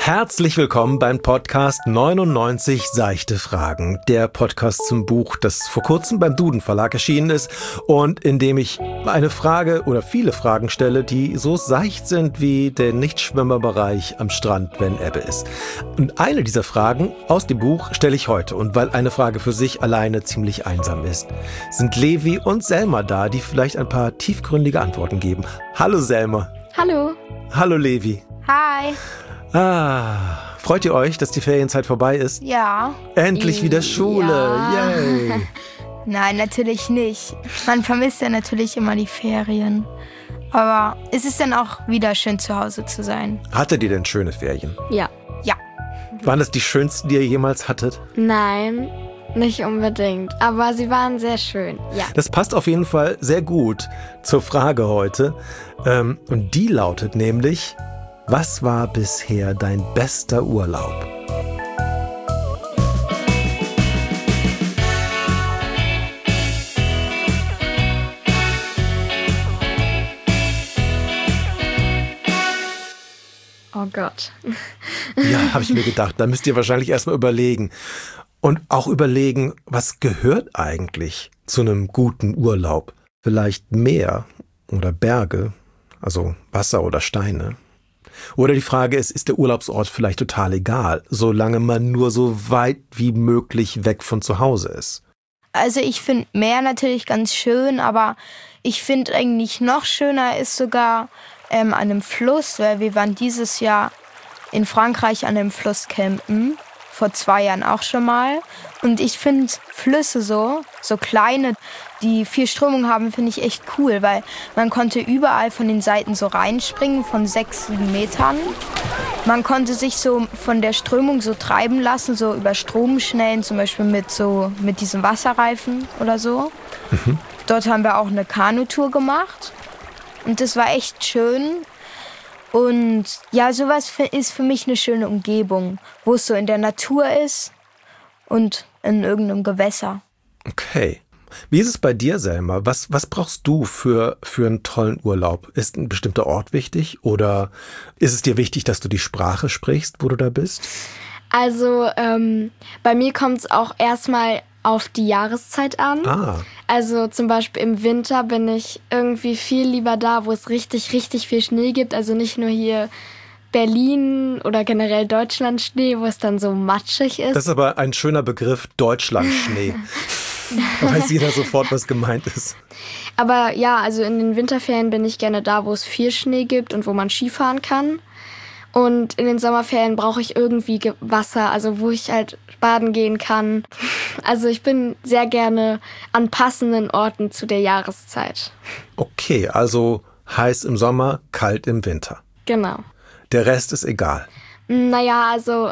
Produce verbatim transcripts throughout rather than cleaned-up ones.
Herzlich willkommen beim Podcast neunundneunzig Seichte Fragen. Der Podcast zum Buch, das vor kurzem beim Duden Verlag erschienen ist und in dem ich eine Frage oder viele Fragen stelle, die so seicht sind wie der Nichtschwimmerbereich am Strand, wenn Ebbe ist. Und eine dieser Fragen aus dem Buch stelle ich heute. Und weil eine Frage für sich alleine ziemlich einsam ist, sind Levi und Selma da, die vielleicht ein paar tiefgründige Antworten geben. Hallo Selma. Hallo. Hallo Levi. Hi. Ah, freut ihr euch, dass die Ferienzeit vorbei ist? Ja. Endlich wieder Schule. Ja. Yay. Nein, natürlich nicht. Man vermisst ja natürlich immer die Ferien. Aber es ist dann auch wieder schön, zu Hause zu sein. Hattet ihr denn schöne Ferien? Ja. Ja. Waren das die schönsten, die ihr jemals hattet? Nein, nicht unbedingt. Aber sie waren sehr schön, ja. Das passt auf jeden Fall sehr gut zur Frage heute. Ähm, und die lautet nämlich: Was war bisher dein bester Urlaub? Oh Gott. Ja, habe ich mir gedacht. Da müsst ihr wahrscheinlich erstmal überlegen. Und auch überlegen, was gehört eigentlich zu einem guten Urlaub? Vielleicht Meer oder Berge, also Wasser oder Steine. Oder die Frage ist, ist der Urlaubsort vielleicht total egal, solange man nur so weit wie möglich weg von zu Hause ist? Also ich finde Meer natürlich ganz schön, aber ich finde eigentlich noch schöner ist sogar ähm, an einem Fluss, weil wir waren dieses Jahr in Frankreich an einem Fluss campen, vor zwei Jahren auch schon mal. Und ich finde Flüsse so, so kleine, die viel Strömung haben, finde ich echt cool, weil man konnte überall von den Seiten so reinspringen, von sechs, sieben Metern. Man konnte sich so von der Strömung so treiben lassen, so über Stromschnellen, zum Beispiel mit so mit diesem Wasserreifen oder so. Mhm. Dort haben wir auch eine Kanutour gemacht und das war echt schön. Und ja, sowas ist für mich eine schöne Umgebung, wo es so in der Natur ist und in irgendeinem Gewässer. Okay. Wie ist es bei dir, Selma? Was, was brauchst du für, für einen tollen Urlaub? Ist ein bestimmter Ort wichtig oder ist es dir wichtig, dass du die Sprache sprichst, wo du da bist? Also ähm, bei mir kommt es auch erstmal auf die Jahreszeit an. Ah. Also zum Beispiel im Winter bin ich irgendwie viel lieber da, wo es richtig, richtig viel Schnee gibt. Also nicht nur hier Berlin oder generell Deutschland Schnee, wo es dann so matschig ist. Das ist aber ein schöner Begriff, Deutschland-Schnee. Da weiß jeder sofort, was gemeint ist. Aber ja, also in den Winterferien bin ich gerne da, wo es viel Schnee gibt und wo man Skifahren kann. Und in den Sommerferien brauche ich irgendwie Wasser, also wo ich halt baden gehen kann. Also ich bin sehr gerne an passenden Orten zu der Jahreszeit. Okay, also heiß im Sommer, kalt im Winter. Genau. Der Rest ist egal. Naja, also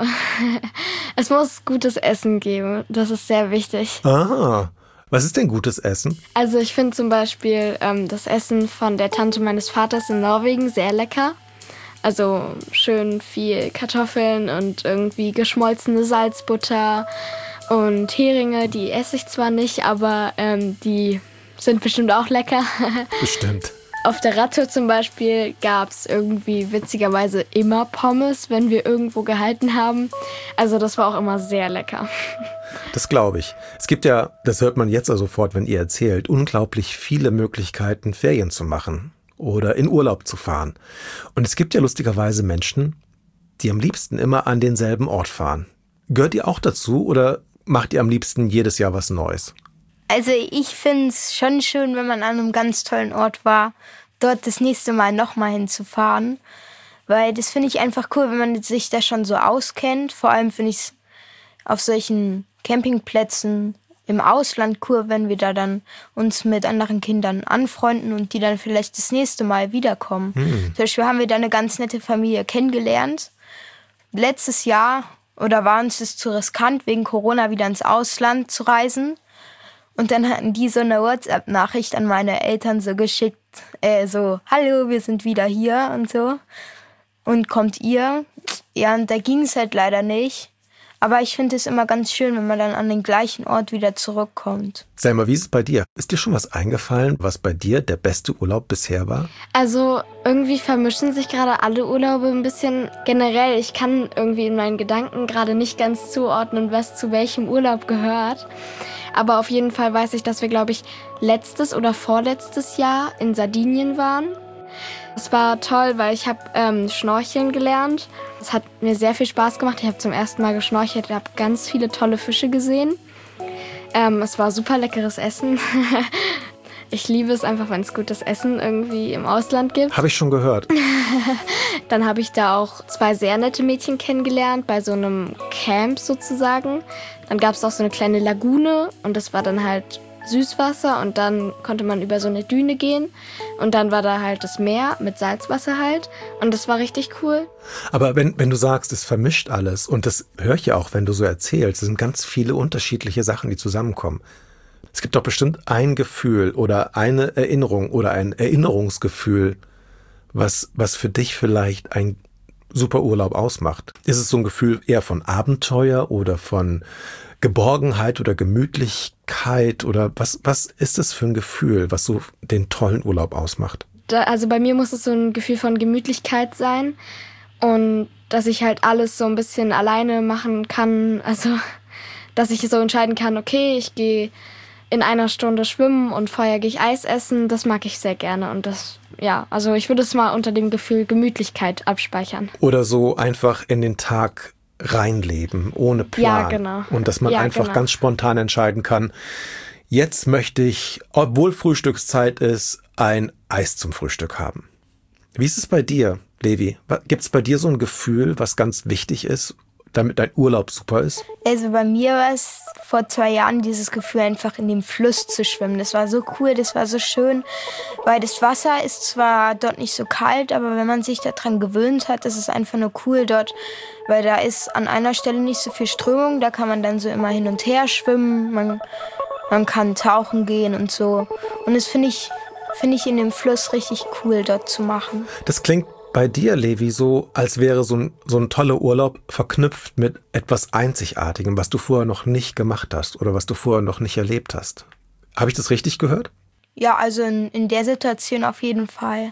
es muss gutes Essen geben. Das ist sehr wichtig. Ah, was ist denn gutes Essen? Also ich finde zum Beispiel ähm, das Essen von der Tante meines Vaters in Norwegen sehr lecker. Also schön viel Kartoffeln und irgendwie geschmolzene Salzbutter und Heringe. Die esse ich zwar nicht, aber ähm, die sind bestimmt auch lecker. Bestimmt. Auf der Radtour zum Beispiel gab es irgendwie witzigerweise immer Pommes, wenn wir irgendwo gehalten haben. Also das war auch immer sehr lecker. Das glaube ich. Es gibt ja, das hört man jetzt ja sofort, wenn ihr erzählt, unglaublich viele Möglichkeiten, Ferien zu machen oder in Urlaub zu fahren. Und es gibt ja lustigerweise Menschen, die am liebsten immer an denselben Ort fahren. Gehört ihr auch dazu oder macht ihr am liebsten jedes Jahr was Neues? Also ich finde es schon schön, wenn man an einem ganz tollen Ort war, dort das nächste Mal nochmal hinzufahren. Weil das finde ich einfach cool, wenn man sich da schon so auskennt. Vor allem finde ich es auf solchen Campingplätzen im Ausland cool, wenn wir da dann uns mit anderen Kindern anfreunden und die dann vielleicht das nächste Mal wiederkommen. Hm. Zum Beispiel haben wir da eine ganz nette Familie kennengelernt. Letztes Jahr, oder war uns das zu riskant, wegen Corona wieder ins Ausland zu reisen. Und dann hatten die so eine WhatsApp-Nachricht an meine Eltern so geschickt, äh, so, hallo, wir sind wieder hier und so. Und kommt ihr? Ja, und da ging es halt leider nicht. Aber ich finde es immer ganz schön, wenn man dann an den gleichen Ort wieder zurückkommt. Selma, wie ist es bei dir? Ist dir schon was eingefallen, was bei dir der beste Urlaub bisher war? Also irgendwie vermischen sich gerade alle Urlaube ein bisschen generell. Ich kann irgendwie in meinen Gedanken gerade nicht ganz zuordnen, was zu welchem Urlaub gehört. Aber auf jeden Fall weiß ich, dass wir, glaube ich, letztes oder vorletztes Jahr in Sardinien waren. Es war toll, weil ich habe ähm, Schnorcheln gelernt. Es hat mir sehr viel Spaß gemacht. Ich habe zum ersten Mal geschnorchelt. Ich habe ganz viele tolle Fische gesehen. Ähm, es war super leckeres Essen. Ich liebe es einfach, wenn es gutes Essen irgendwie im Ausland gibt. Habe ich schon gehört. Dann habe ich da auch zwei sehr nette Mädchen kennengelernt, bei so einem Camp sozusagen. Dann gab es auch so eine kleine Lagune und das war dann halt Süßwasser und dann konnte man über so eine Düne gehen und dann war da halt das Meer mit Salzwasser halt und das war richtig cool. Aber wenn, wenn du sagst, es vermischt alles und das höre ich ja auch, wenn du so erzählst, es sind ganz viele unterschiedliche Sachen, die zusammenkommen. Es gibt doch bestimmt ein Gefühl oder eine Erinnerung oder ein Erinnerungsgefühl, was, was für dich vielleicht ein super Urlaub ausmacht. Ist es so ein Gefühl eher von Abenteuer oder von Geborgenheit oder Gemütlichkeit oder was, was ist das für ein Gefühl, was so den tollen Urlaub ausmacht? Da, also bei mir muss es so ein Gefühl von Gemütlichkeit sein und dass ich halt alles so ein bisschen alleine machen kann. Also, dass ich so entscheiden kann, okay, ich gehe in einer Stunde schwimmen und vorher gehe ich Eis essen. Das mag ich sehr gerne und das, ja, also ich würde es mal unter dem Gefühl Gemütlichkeit abspeichern. Oder so einfach in den Tag reinleben, ohne Plan. Ja, genau. Und dass man ja, einfach genau. ganz spontan entscheiden kann, jetzt möchte ich, obwohl Frühstückszeit ist, ein Eis zum Frühstück haben. Wie ist es bei dir, Levi? Gibt es bei dir so ein Gefühl, was ganz wichtig ist, damit dein Urlaub super ist? Also bei mir war es vor zwei Jahren dieses Gefühl, einfach in dem Fluss zu schwimmen. Das war so cool, das war so schön, weil das Wasser ist zwar dort nicht so kalt, aber wenn man sich daran gewöhnt hat, ist es einfach nur cool dort, weil da ist an einer Stelle nicht so viel Strömung, da kann man dann so immer hin und her schwimmen, man, man kann tauchen gehen und so. Und das finde ich, finde ich in dem Fluss richtig cool, dort zu machen. Das klingt bei dir, Levi, so, als wäre so ein, so ein toller Urlaub verknüpft mit etwas Einzigartigem, was du vorher noch nicht gemacht hast oder was du vorher noch nicht erlebt hast. Habe ich das richtig gehört? Ja, also in, in der Situation auf jeden Fall.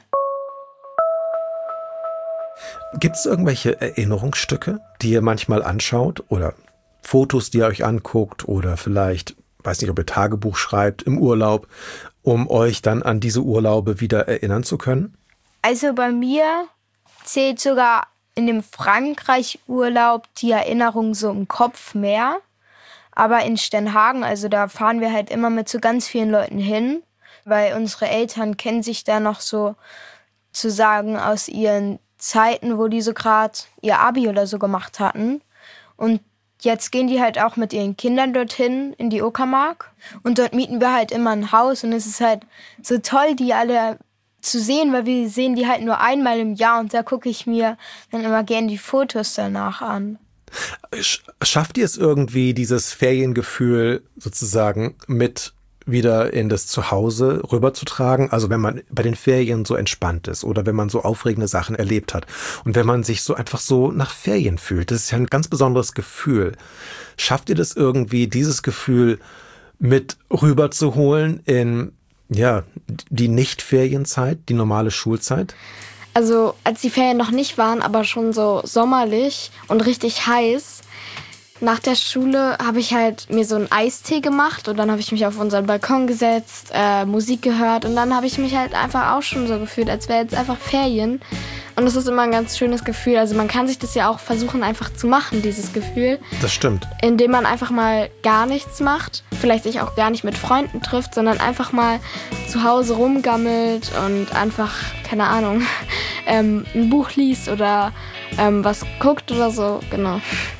Gibt es irgendwelche Erinnerungsstücke, die ihr manchmal anschaut oder Fotos, die ihr euch anguckt oder vielleicht, weiß nicht, ob ihr Tagebuch schreibt im Urlaub, um euch dann an diese Urlaube wieder erinnern zu können? Also bei mir zählt sogar in dem Frankreich-Urlaub die Erinnerung so im Kopf mehr. Aber in Sternhagen, also da fahren wir halt immer mit so ganz vielen Leuten hin, weil unsere Eltern kennen sich da noch so zu sagen aus ihren Zeiten, wo die so gerade ihr Abi oder so gemacht hatten. Und jetzt gehen die halt auch mit ihren Kindern dorthin in die Uckermark. Und dort mieten wir halt immer ein Haus und es ist halt so toll, die alle zu sehen, weil wir sehen die halt nur einmal im Jahr und da gucke ich mir dann immer gerne die Fotos danach an. Schafft ihr es irgendwie, dieses Feriengefühl sozusagen mit wieder in das Zuhause rüberzutragen? Also wenn man bei den Ferien so entspannt ist oder wenn man so aufregende Sachen erlebt hat und wenn man sich so einfach so nach Ferien fühlt, das ist ja ein ganz besonderes Gefühl. Schafft ihr das irgendwie, dieses Gefühl mit rüberzuholen in ja, die Nicht-Ferienzeit, die normale Schulzeit? Also als die Ferien noch nicht waren, aber schon so sommerlich und richtig heiß, nach der Schule habe ich halt mir so einen Eistee gemacht und dann habe ich mich auf unseren Balkon gesetzt, äh, Musik gehört und dann habe ich mich halt einfach auch schon so gefühlt, als wäre jetzt einfach Ferien. Und das ist immer ein ganz schönes Gefühl. Also man kann sich das ja auch versuchen einfach zu machen, dieses Gefühl. Das stimmt. Indem man einfach mal gar nichts macht, vielleicht sich auch gar nicht mit Freunden trifft, sondern einfach mal zu Hause rumgammelt und einfach, keine Ahnung, ähm, ein Buch liest oder ähm, was guckt oder so, genau.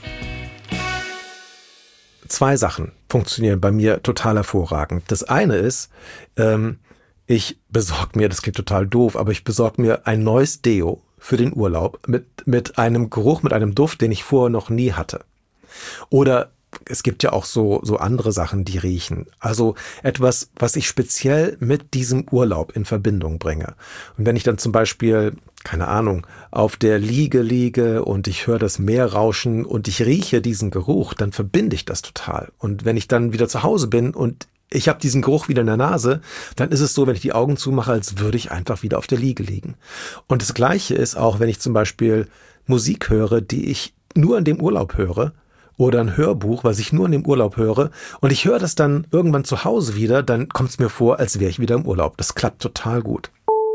Zwei Sachen funktionieren bei mir total hervorragend. Das eine ist, ähm, ich besorge mir, das klingt total doof, aber ich besorge mir ein neues Deo für den Urlaub mit, mit einem Geruch, mit einem Duft, den ich vorher noch nie hatte. Oder es gibt ja auch so, so andere Sachen, die riechen. Also etwas, was ich speziell mit diesem Urlaub in Verbindung bringe. Und wenn ich dann zum Beispiel, keine Ahnung, auf der Liege liege und ich höre das Meer rauschen und ich rieche diesen Geruch, dann verbinde ich das total. Und wenn ich dann wieder zu Hause bin und ich habe diesen Geruch wieder in der Nase, dann ist es so, wenn ich die Augen zumache, als würde ich einfach wieder auf der Liege liegen. Und das Gleiche ist auch, wenn ich zum Beispiel Musik höre, die ich nur in dem Urlaub höre, oder ein Hörbuch, was ich nur in dem Urlaub höre, und ich höre das dann irgendwann zu Hause wieder, dann kommt es mir vor, als wäre ich wieder im Urlaub. Das klappt total gut.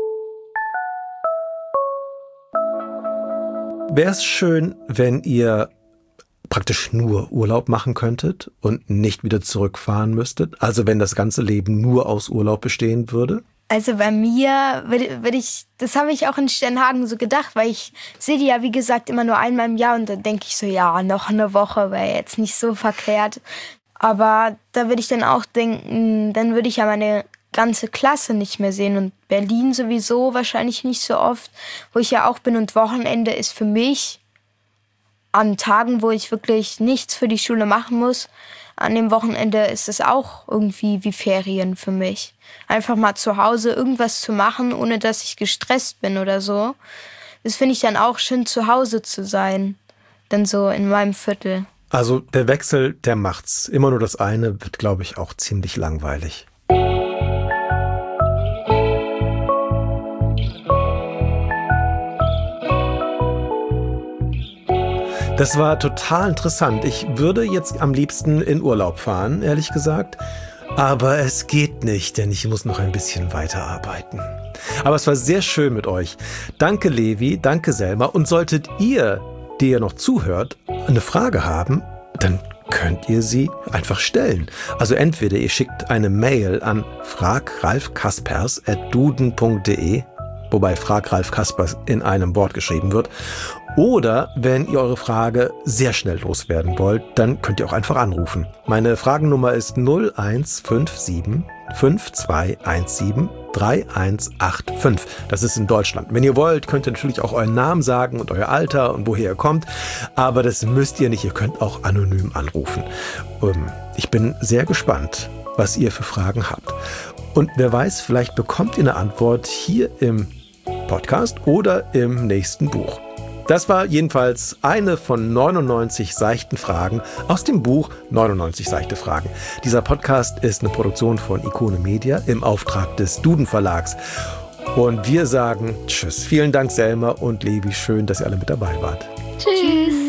Wäre es schön, wenn ihr praktisch nur Urlaub machen könntet und nicht wieder zurückfahren müsstet? Also wenn das ganze Leben nur aus Urlaub bestehen würde? Also bei mir würde würd ich, das habe ich auch in Sternhagen so gedacht, weil ich sehe die ja wie gesagt immer nur einmal im Jahr und dann denke ich so, ja, noch eine Woche wäre jetzt nicht so verkehrt. Aber da würde ich dann auch denken, dann würde ich ja meine ganze Klasse nicht mehr sehen und Berlin sowieso wahrscheinlich nicht so oft, wo ich ja auch bin, und Wochenende ist für mich an Tagen, wo ich wirklich nichts für die Schule machen muss, an dem Wochenende ist es auch irgendwie wie Ferien für mich. Einfach mal zu Hause irgendwas zu machen, ohne dass ich gestresst bin oder so. Das finde ich dann auch schön, zu Hause zu sein. Dann so in meinem Viertel. Also der Wechsel, der macht's. Immer nur das eine wird, glaube ich, auch ziemlich langweilig. Das war total interessant. Ich würde jetzt am liebsten in Urlaub fahren, ehrlich gesagt. Aber es geht nicht, denn ich muss noch ein bisschen weiterarbeiten. Aber es war sehr schön mit euch. Danke Levi, danke Selma. Und solltet ihr, die ihr noch zuhört, eine Frage haben, dann könnt ihr sie einfach stellen. Also entweder ihr schickt eine Mail an fragralfkaspers at duden punkt de, wobei Frag Ralf Kaspers in einem Wort geschrieben wird. Oder wenn ihr eure Frage sehr schnell loswerden wollt, dann könnt ihr auch einfach anrufen. Meine Fragennummer ist null eins fünf sieben fünf zwei eins sieben drei eins acht fünf. Das ist in Deutschland. Wenn ihr wollt, könnt ihr natürlich auch euren Namen sagen und euer Alter und woher ihr kommt. Aber das müsst ihr nicht. Ihr könnt auch anonym anrufen. Ich bin sehr gespannt, was ihr für Fragen habt. Und wer weiß, vielleicht bekommt ihr eine Antwort hier im Podcast oder im nächsten Buch. Das war jedenfalls eine von neunundneunzig seichten Fragen aus dem Buch neunundneunzig seichte Fragen. Dieser Podcast ist eine Produktion von Ikone Media im Auftrag des Duden Verlags. Und wir sagen Tschüss. Vielen Dank Selma und Levi. Schön, dass ihr alle mit dabei wart. Tschüss.